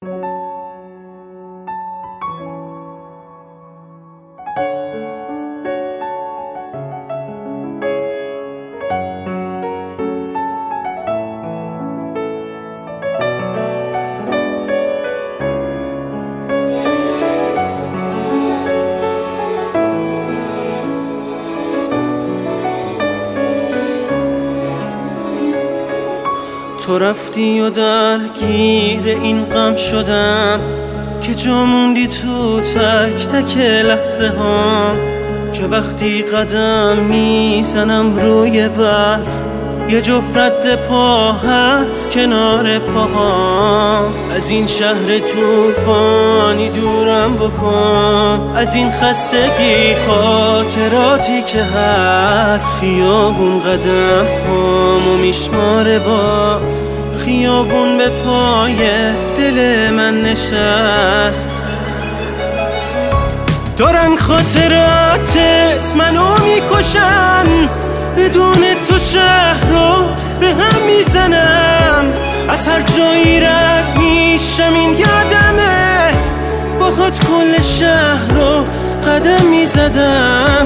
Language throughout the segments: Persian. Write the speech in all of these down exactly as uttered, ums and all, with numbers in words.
تو رفتی و درگیر این غم شدم که جا موندی تو تک تک لحظه ها، که وقتی قدم میزنم روی برف یه جفت رد پا هست کنار پاها. از این شهر طوفانی دورم بکن، از این خستگی خاطراتی که هست. خیابون قدم هامو میشماره باز، خیابون به پای دل من نشست. دارن خاطراتت منو میکشن، بدون تو شهر رو به هم میزنم. از هر جایی رد میشم این یادمه، با خود کل شهر رو قدم میزدم.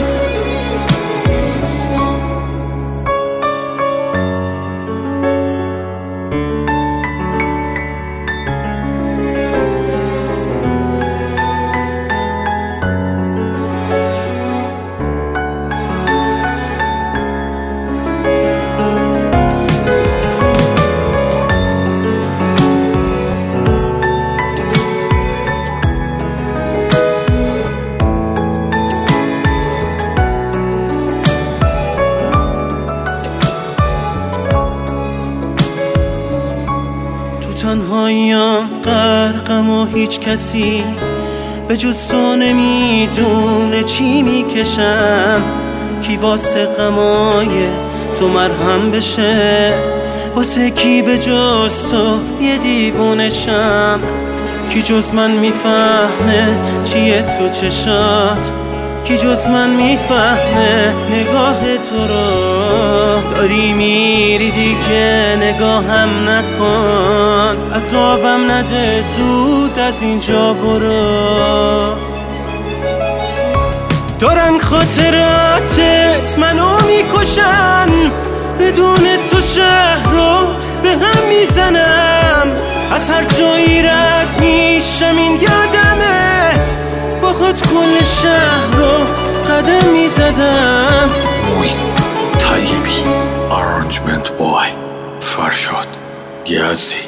تنهاییم غرقم و هیچ کسی به جز تو نمیدونه چی میکشم. کی واسه غمای تو مرهم بشه، واسه کی به جز تو یه دیوونشم. کی جز من میفهمه چیه تو چشات، کی جز من میفهمه نگاه تو رو. داری میری دیگه نگاهم نکن، عذابم نده زود از اینجا برو. دارن خاطراتت منو میکشن، بدون تو شهر رو به هم میزنم. از هر جایی رد میشم این یادمه، با خود کل شهر رو قدم میزدم. موین طیبی، آرانجمنت بای فرشاد یزدی.